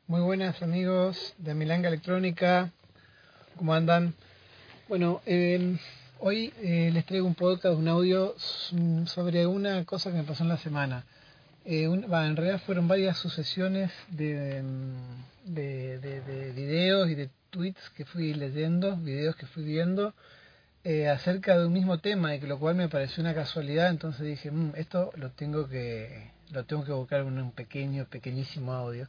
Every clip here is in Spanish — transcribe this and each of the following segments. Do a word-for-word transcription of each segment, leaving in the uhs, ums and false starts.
Muy buenas amigos de Milanga Electrónica, ¿cómo andan? Bueno, eh, hoy eh, les traigo un podcast, un audio sobre una cosa que me pasó en la semana. Eh, un, bah, en realidad fueron varias sucesiones de, de, de, de videos y de tweets que fui leyendo, videos que fui viendo eh, acerca de un mismo tema, y que lo cual me pareció una casualidad. Entonces dije, mmm, esto lo tengo que lo tengo que buscar en un pequeño, pequeñísimo audio.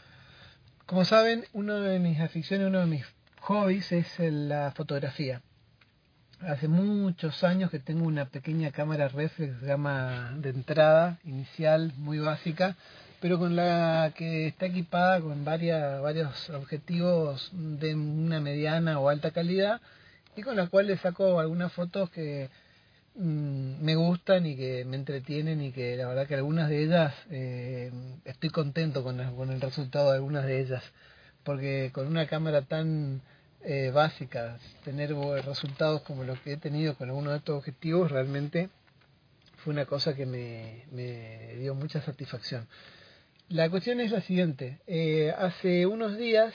Como saben, una de mis aficiones, uno de mis hobbies es la fotografía. Hace muchos años que tengo una pequeña cámara reflex gama de entrada inicial, muy básica, pero con la que está equipada con varias, varios objetivos de una mediana o alta calidad, y con la cual le saco algunas fotos que mmm, me gustan y que me entretienen, y que la verdad que algunas de ellas eh, estoy contento con, la, con el resultado de algunas de ellas, porque con una cámara tan eh, básica, tener resultados como los que he tenido con algunos de estos objetivos, realmente fue una cosa que me, me dio mucha satisfacción. La cuestión es la siguiente. Eh, hace unos días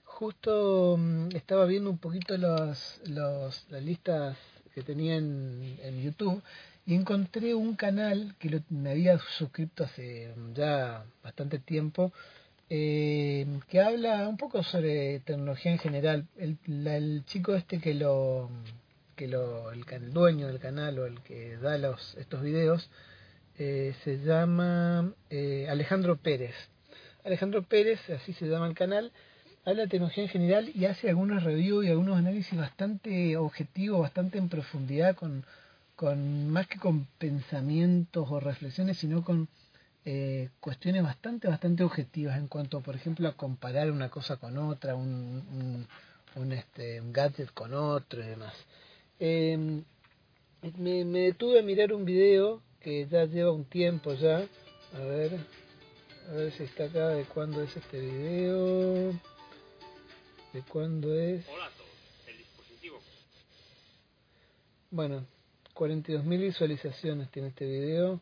justo mmm, estaba viendo un poquito los, los, las listas que tenía en, en YouTube, y encontré un canal que lo, me había suscrito hace ya bastante tiempo, eh, que habla un poco sobre tecnología en general. El, la, el chico este que lo que lo el, el dueño del canal, o el que da los estos videos, eh, se llama eh, Alejandro Pérez. Alejandro Pérez, así se llama el canal, habla de tecnología en general y hace algunos reviews y algunos análisis bastante objetivos, bastante en profundidad, con, con más que con pensamientos o reflexiones, sino con eh, cuestiones bastante, bastante objetivas en cuanto, por ejemplo, a comparar una cosa con otra, un, un, un, este, un gadget con otro y demás. Eh, me, me detuve a mirar un video que ya lleva un tiempo ya. A ver, a ver si está acá, de cuándo es este video. ¿De cuándo es? Hola a todos, el dispositivo. Bueno, cuarenta y dos mil visualizaciones tiene este video.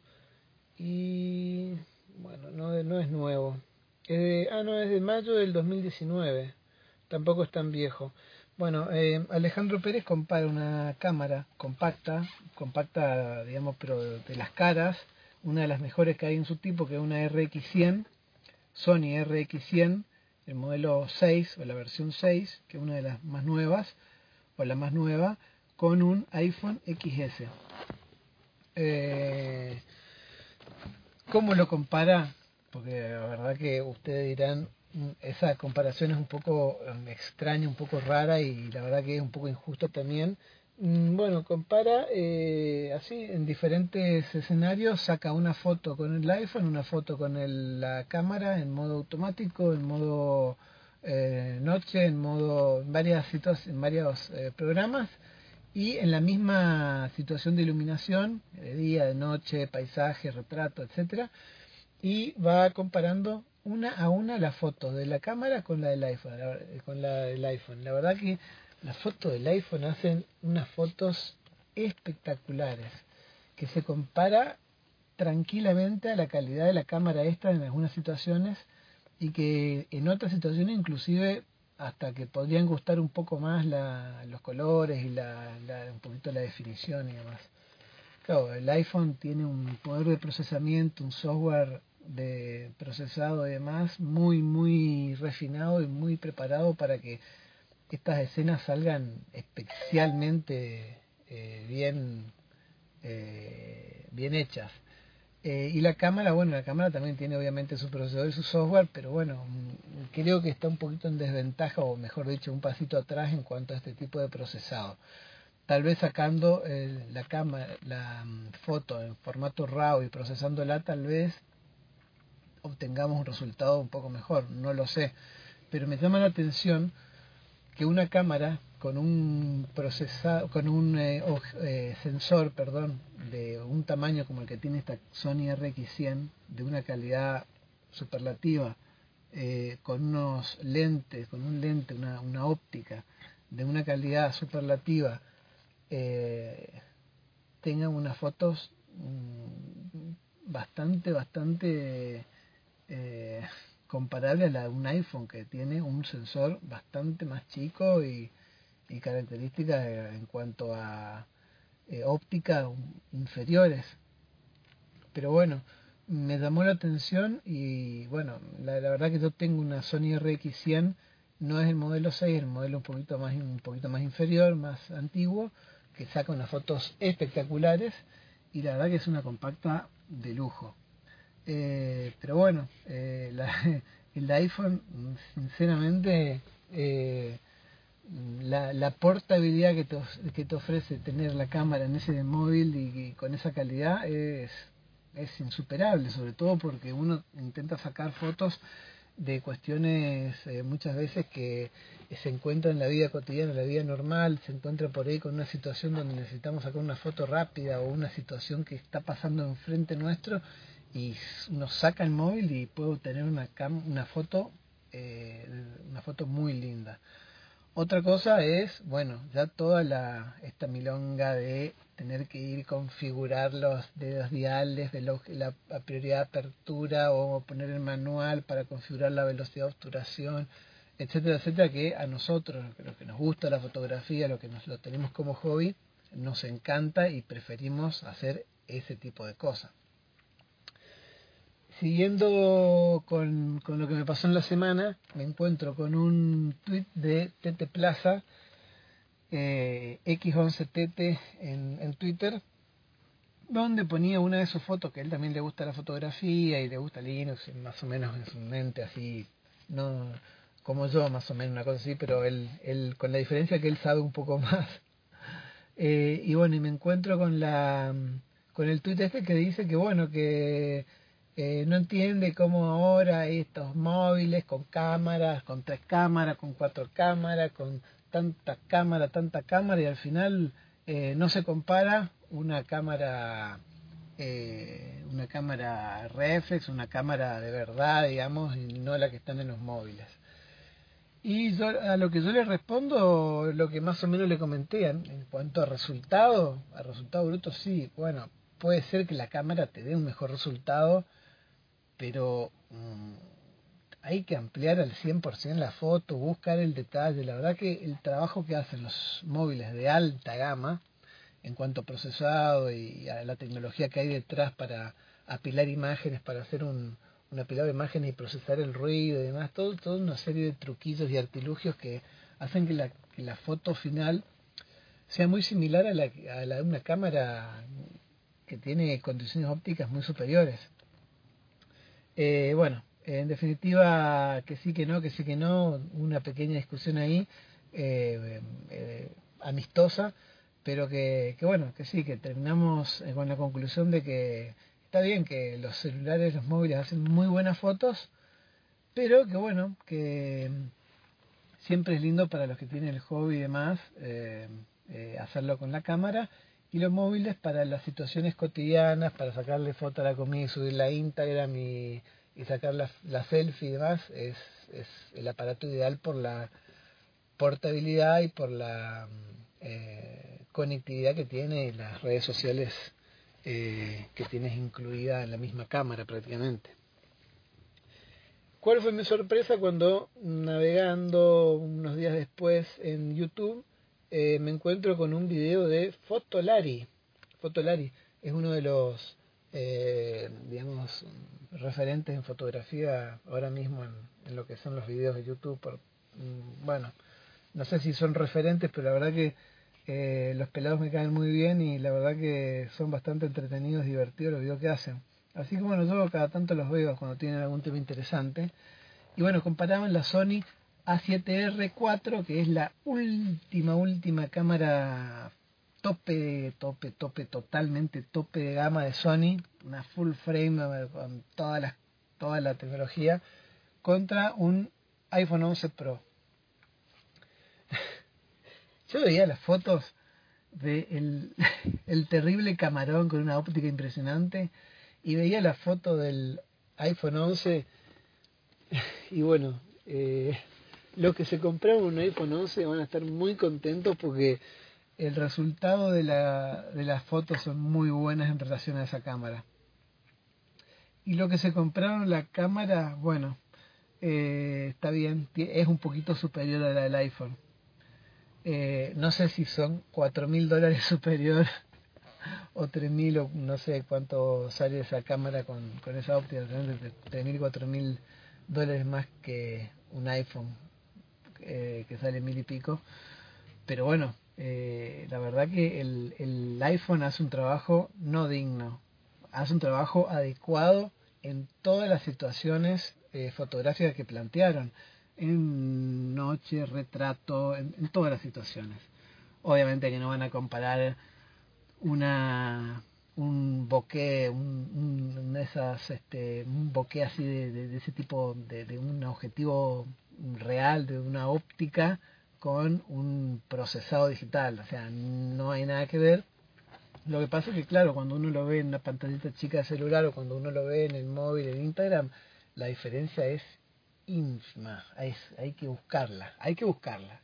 Y bueno, no, no es nuevo. Es de, ah, no, es de mayo del dos mil diecinueve. Tampoco es tan viejo. Bueno, eh, Alejandro Pérez compara una cámara compacta, compacta, digamos, pero de las caras, una de las mejores que hay en su tipo, que es una R X cien, Sony R X cien, el modelo seis o la versión seis, que es una de las más nuevas, o la más nueva, con un iPhone X S. Eh, ¿Cómo lo compara? Porque la verdad que ustedes dirán, esa comparación es un poco extraña, un poco rara, y la verdad que es un poco injusta también. Bueno, compara eh, así en diferentes escenarios, saca una foto con el iPhone, una foto con el, la cámara en modo automático, en modo eh, noche, en modo en varias situaciones, en varios eh, programas, y en la misma situación de iluminación, de día, de noche, paisaje, retrato, etcétera, y va comparando una a una las fotos de la cámara con la del iPhone, la, con la del iPhone. La verdad que las fotos del iPhone hacen unas fotos espectaculares, que se compara tranquilamente a la calidad de la cámara esta en algunas situaciones, y que en otras situaciones inclusive hasta que podrían gustar un poco más la, los colores y la, la, un poquito la definición y demás. Claro, el iPhone tiene un poder de procesamiento, un software de procesado y demás muy, muy refinado y muy preparado para que estas escenas salgan especialmente eh, bien, eh, bien hechas. Eh, y la cámara, bueno, la cámara también tiene obviamente su procesador y su software, pero bueno, creo que está un poquito en desventaja, o mejor dicho, un pasito atrás en cuanto a este tipo de procesado. Tal vez sacando eh, la cámara, la um, foto en formato RAW y procesándola, tal vez obtengamos un resultado un poco mejor, no lo sé. Pero me llama la atención que una cámara con un procesado, con un eh, eh, sensor, perdón, de un tamaño como el que tiene esta Sony R X cien, de una calidad superlativa, eh, con unos lentes, con un lente, una, una óptica de una calidad superlativa, eh, tengan unas fotos mmm, bastante, bastante eh, comparable a la de un iPhone, que tiene un sensor bastante más chico y, y características en cuanto a eh, óptica inferiores. Pero bueno, me llamó la atención y bueno, la, la verdad que yo tengo una Sony R X cien, no es el modelo seis, es el modelo un poquito más un poquito más inferior, más antiguo, que saca unas fotos espectaculares y la verdad que es una compacta de lujo. Eh, pero bueno, eh, la, el iPhone, sinceramente, eh, la, la portabilidad que te, que te ofrece tener la cámara en ese móvil y, y con esa calidad es, es insuperable, sobre todo porque uno intenta sacar fotos de cuestiones eh, muchas veces que se encuentra en la vida cotidiana, en la vida normal, se encuentra por ahí con una situación donde necesitamos sacar una foto rápida o una situación que está pasando enfrente nuestro y uno saca el móvil y puede obtener una, cam una foto eh, una foto muy linda. Otra cosa es, bueno, ya toda la esta milonga de tener que ir configurar los dedos diales, de lo, la, la prioridad de apertura o poner el manual para configurar la velocidad de obturación, etcétera, etcétera, que a nosotros, lo que nos gusta la fotografía, lo que nos lo tenemos como hobby, nos encanta y preferimos hacer ese tipo de cosas. Siguiendo con, con lo que me pasó en la semana, me encuentro con un tweet de Tete Plaza, eh, equis once Tete en, en Twitter, donde ponía una de sus fotos, que a él también le gusta la fotografía y le gusta Linux, más o menos en su mente así, no como yo, más o menos una cosa así, pero él, él con la diferencia que él sabe un poco más. Eh, y bueno, y me encuentro con la con el tuit este que dice que bueno, que eh, no entiende cómo ahora hay estos móviles con cámaras, con tres cámaras, con cuatro cámaras, con tanta cámara, tanta cámara, y al final eh, no se compara una cámara eh, una cámara reflex, una cámara de verdad, digamos, y no la que están en los móviles. Y yo, a lo que yo le respondo, lo que más o menos le comenté, en, en cuanto a resultado, a resultado bruto, sí, bueno, puede ser que la cámara te dé un mejor resultado, pero mmm, hay que ampliar al cien por ciento la foto, buscar el detalle. La verdad que el trabajo que hacen los móviles de alta gama, en cuanto a procesado y a la tecnología que hay detrás para apilar imágenes, para hacer un, un apilado de imágenes y procesar el ruido y demás, todo, toda una serie de truquillos y artilugios que hacen que la, que la foto final sea muy similar a la, a la de una cámara que tiene condiciones ópticas muy superiores. Eh, bueno, en definitiva, que sí, que no, que sí, que no, una pequeña discusión ahí, eh, eh, amistosa, pero que, que bueno, que sí, que terminamos eh, con la conclusión de que está bien que los celulares, los móviles hacen muy buenas fotos, pero que bueno, que siempre es lindo para los que tienen el hobby y demás eh, eh, hacerlo con la cámara, y los móviles para las situaciones cotidianas, para sacarle foto a la comida y subirla a Instagram y, y sacar la, la selfie y demás, es, es el aparato ideal por la portabilidad y por la eh, conectividad que tiene y las redes sociales eh, que tienes incluida en la misma cámara prácticamente. ¿Cuál fue mi sorpresa cuando, navegando unos días después en YouTube, eh, me encuentro con un video de Fotolari? Fotolari es uno de los, eh, digamos, referentes en fotografía ahora mismo en, en lo que son los videos de YouTube. Por, bueno, no sé si son referentes, pero la verdad que eh, los pelados me caen muy bien y la verdad que son bastante entretenidos, divertidos los videos que hacen. Así que bueno, yo cada tanto los veo cuando tienen algún tema interesante. Y bueno, comparaban la Sony A siete R cuatro, que es la última, última cámara tope, tope, tope, totalmente tope de gama de Sony, una full frame con toda la, toda la tecnología, contra un iPhone once Pro. Yo veía las fotos de el, el terrible camarón con una óptica impresionante y veía la foto del iPhone once y bueno, eh, los que se compraron un iPhone once van a estar muy contentos porque el resultado de, la, de las fotos son muy buenas en relación a esa cámara. Y los que se compraron la cámara, bueno, eh, está bien, es un poquito superior a la del iPhone. Eh, no sé si son cuatro mil dólares superior o tres mil o no sé cuánto sale esa cámara con, con esa óptica, tres mil, cuatro mil dólares más que un iPhone eh, que sale mil y pico. Pero bueno, eh, la verdad que el, el iPhone hace un trabajo no digno, hace un trabajo adecuado en todas las situaciones eh, fotográficas que plantearon, en noche, retrato, en, en todas las situaciones. Obviamente que no van a comparar una un bokeh, un, un, esas, este, un bokeh así de, de, de ese tipo, de, de un objetivo real, de una óptica, con un procesado digital, o sea, no hay nada que ver. Lo que pasa es que, claro, cuando uno lo ve en una pantallita chica de celular o cuando uno lo ve en el móvil, en Instagram, la diferencia es ínfima, hay, hay que buscarla, hay que buscarla.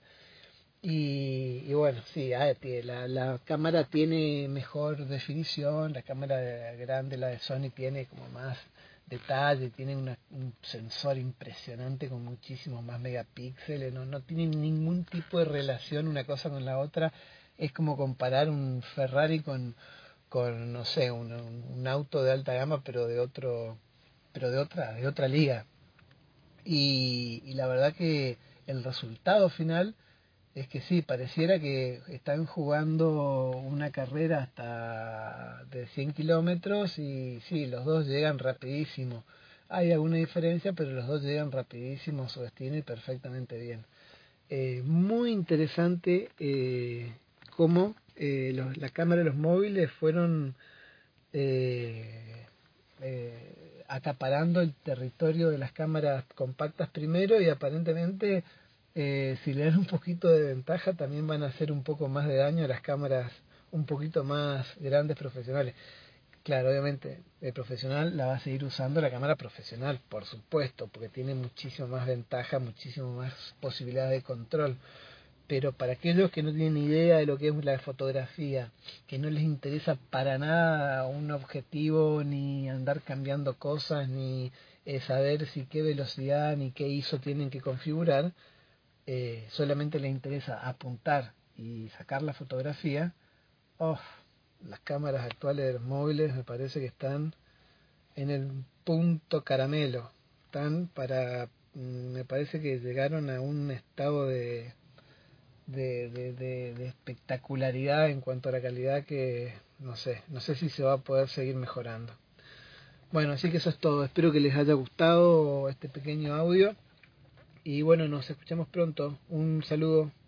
Y, y bueno, sí, a ver, la, la cámara tiene mejor definición, la cámara grande, la de Sony, tiene como más detalle, tiene una, un sensor impresionante con muchísimos más megapíxeles, no, no tiene ningún tipo de relación una cosa con la otra, es como comparar un Ferrari con, con no sé, un, un auto de alta gama, pero de otro, pero de otra, de otra liga. Y, y la verdad que el resultado final es que sí, pareciera que están jugando una carrera hasta de cien kilómetros y sí, los dos llegan rapidísimo. Hay alguna diferencia, pero los dos llegan rapidísimo a su destino y perfectamente bien. Eh, muy interesante eh, cómo eh, los, la cámara de los móviles fueron eh, eh, acaparando el territorio de las cámaras compactas primero y aparentemente eh, si le dan un poquito de ventaja también van a hacer un poco más de daño a las cámaras un poquito más grandes profesionales. Claro, obviamente el profesional la va a seguir usando la cámara profesional, por supuesto, porque tiene muchísimo más ventaja, muchísimo más posibilidad de control. Pero para aquellos que no tienen idea de lo que es la fotografía, que no les interesa para nada un objetivo, ni andar cambiando cosas, ni eh, saber si qué velocidad ni qué I S O tienen que configurar, eh, solamente les interesa apuntar y sacar la fotografía, oh, las cámaras actuales de los móviles me parece que están en el punto caramelo. Están para, me parece que llegaron a un estado de de, de, de, de espectacularidad en cuanto a la calidad que no sé, no sé si se va a poder seguir mejorando. Bueno, así que eso es todo. Espero que les haya gustado este pequeño audio y bueno, nos escuchamos pronto. Un saludo.